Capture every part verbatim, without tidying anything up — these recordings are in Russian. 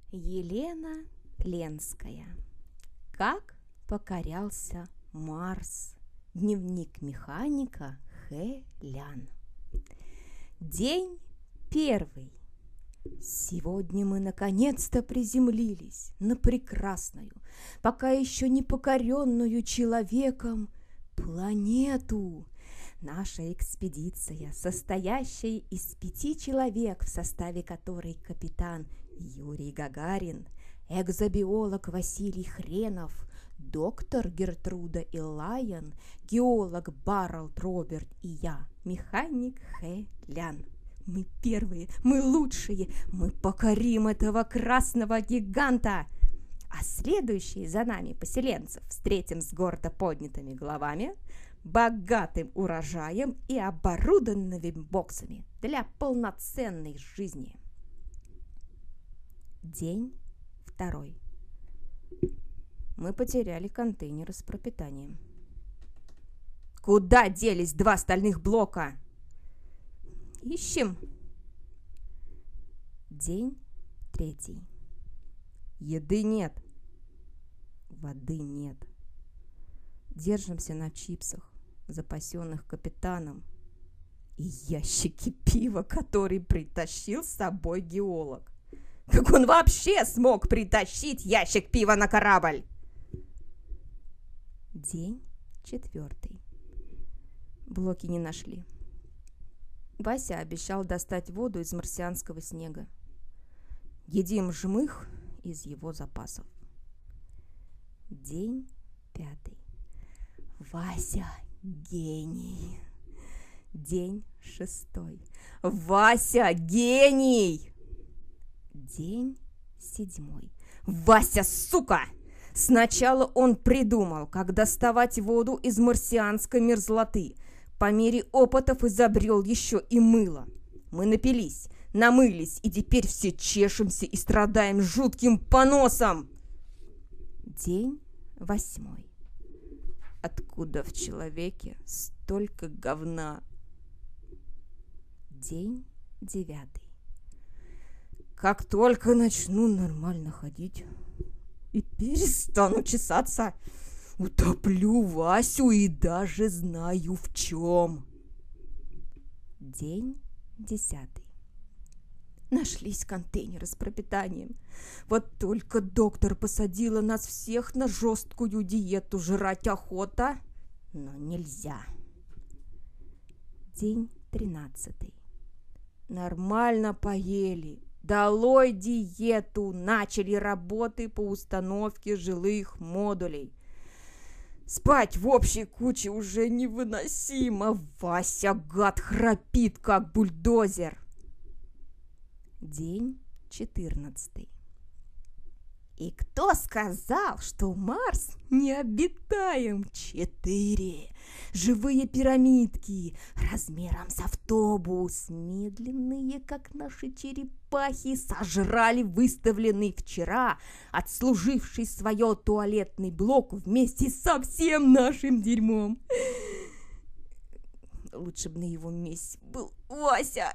Елена Ленская. Как покорялся Марс. Дневник механика Хэ Лян. День первый. Сегодня мы наконец-то приземлились на прекрасную, пока еще не покоренную человеком, планету. Наша экспедиция, состоящая из пяти человек, в составе которой капитан Юрий Гагарин, экзобиолог Василий Хренов, доктор Гертруда Иллайен, геолог Баралд Роберт и я, механик Хэ Лян. Мы первые, мы лучшие, мы покорим этого красного гиганта. А следующие за нами поселенцев встретим с гордо поднятыми головами, богатым урожаем и оборудованными боксами для полноценной жизни. День второй. Мы потеряли контейнеры с пропитанием. Куда делись два стальных блока? Ищем. День третий. Еды нет. Воды нет. Держимся на чипсах, запасенных капитаном, и ящики пива, который притащил с собой геолог. Как он вообще смог притащить ящик пива на корабль? День четвертый. Блоки не нашли. Вася обещал достать воду из марсианского снега. Едим жмых из его запасов. День пятый. Вася гений. День шестой. Вася гений. День седьмой. Вася, сука! Сначала он придумал, как доставать воду из марсианской мерзлоты. По мере опытов изобрел еще и мыло. Мы напились, намылись, и теперь все чешемся и страдаем жутким поносом. День восьмой. Откуда в человеке столько говна? День девятый. Как только начну нормально ходить и перестану чесаться, утоплю Васю и даже знаю в чем. День десятый. Нашлись контейнеры с пропитанием. Вот только доктор посадила нас всех на жесткую диету. Жрать охота, но нельзя. День тринадцатый. Нормально поели. Долой диету. Начали работы по установке жилых модулей. Спать в общей куче уже невыносимо. Вася, гад, храпит, как бульдозер. День четырнадцатый. И кто сказал, что Марс необитаем? Четыре живые пирамидки размером с автобус, медленные, как наши черепахи, сожрали выставленный вчера отслуживший свое туалетный блок вместе со всем нашим дерьмом. Лучше бы на его месте был Вася.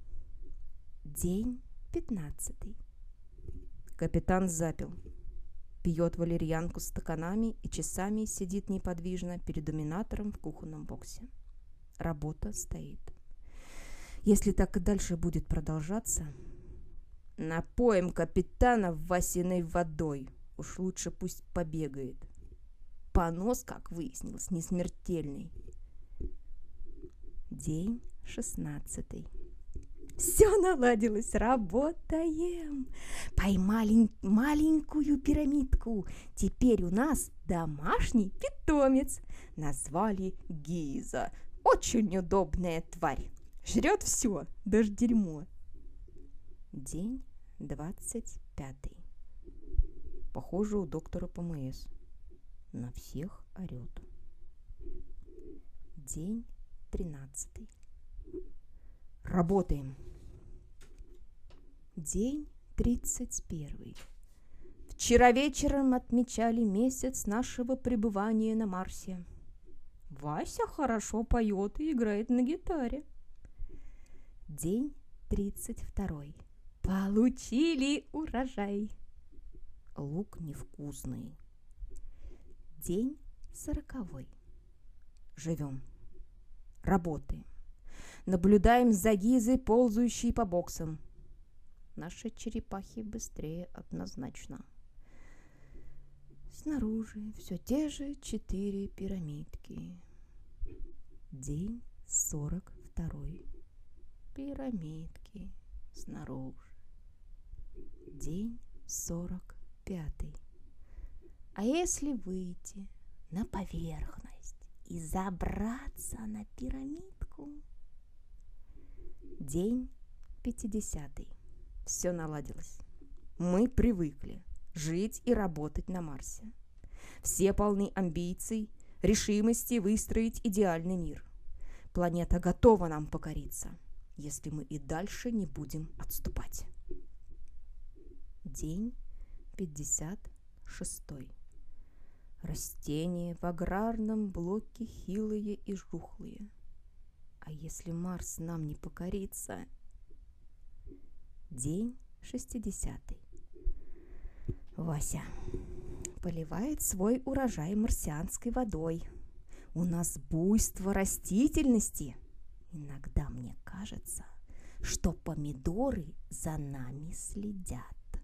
День пятнадцатый. Капитан запил. Пьет валерьянку стаканами и часами сидит неподвижно перед иллюминатором в кухонном боксе. Работа стоит. Если так и дальше будет продолжаться, напоим капитана Васиной водой. Уж лучше пусть побегает. Понос, как выяснилось, не смертельный. День шестнадцатый. Все наладилось, работаем. Поймали маленькую пирамидку. Теперь у нас домашний питомец. Назвали Гиза. Очень удобная тварь. Жрет все, даже дерьмо. День двадцать пятый. Похоже, у доктора ПМС. На всех орет. День тринадцатый. Работаем. День тридцать первый. Вчера вечером отмечали месяц нашего пребывания на Марсе. Вася хорошо поет и играет на гитаре. День тридцать второй. Получили урожай. Лук невкусный. День сороковой. Живем. Работаем. Наблюдаем за Гизой, ползающей по боксам. Наши черепахи быстрее однозначно. Снаружи все те же четыре пирамидки. День сорок второй. Пирамидки снаружи. День сорок пятый. А если выйти на поверхность и забраться на пирамидку? День пятидесятый. Все наладилось. Мы привыкли жить и работать на Марсе. Все полны амбиций, решимости выстроить идеальный мир. Планета готова нам покориться, если мы и дальше не будем отступать. День пятьдесят шестой. Растения в аграрном блоке хилые и жухлые. А если Марс нам не покорится? День шестидесятый. Вася поливает свой урожай марсианской водой. У нас буйство растительности. Иногда мне кажется, что помидоры за нами следят.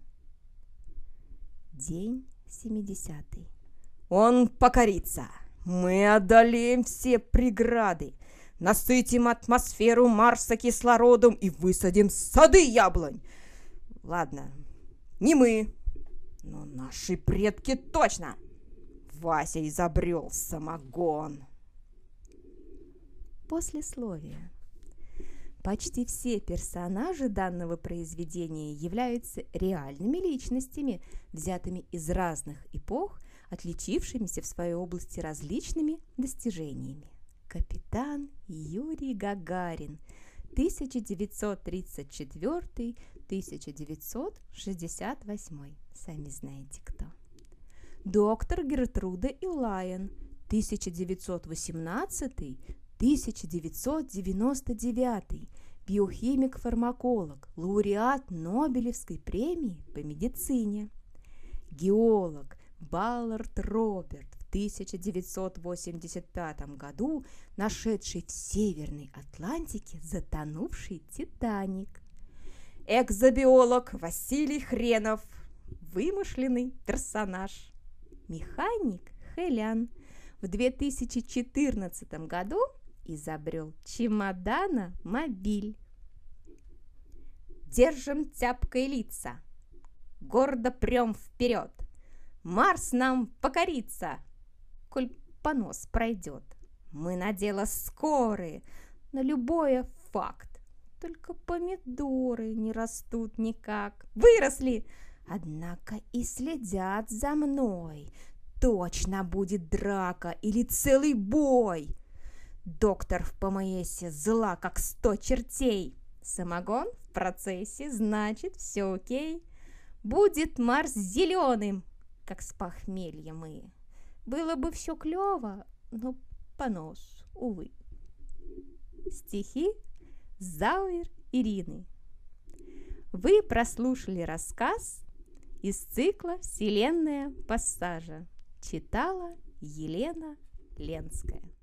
День семидесятый. Он покорится. Мы одолеем все преграды, насытим атмосферу Марса кислородом и высадим сады яблонь. Ладно, не мы, но наши предки точно. Вася изобрел самогон. Послесловие. Почти все персонажи данного произведения являются реальными личностями, взятыми из разных эпох, отличившимися в своей области различными достижениями. Капитан Юрий Гагарин, тысяча девятьсот тридцать четвёртый — тысяча девятьсот шестьдесят восьмой. Сами знаете кто. Доктор Гертруда Иллайен, тысяча девятьсот восемнадцатый — тысяча девятьсот девяносто девятый. Биохимик-фармаколог, лауреат Нобелевской премии по медицине. Геолог Баллард Роберт, в тысяча девятьсот восемьдесят пятом году нашедший в Северной Атлантике затонувший «Титаник». Экзобиолог Василий Хренов, вымышленный персонаж. Механик Хэлян в две тысячи четырнадцатом году изобрел чемодана-мобиль. Держим тяпкой лица, гордо прем вперед. Марс нам покорится, коль понос пройдет. Мы на дело скорые, на любое факт. Только помидоры не растут никак. Выросли, однако и следят за мной. Точно будет драка или целый бой. Доктор в ПМСе зла, как сто чертей. Самогон в процессе, значит, все окей. Будет Марс зеленым, как с похмелья мы. Было бы все клево, но понос, увы. Стихи Зауэр Ирины. Вы прослушали рассказ из цикла «Вселенная пассажа». Читала Елена Ленская.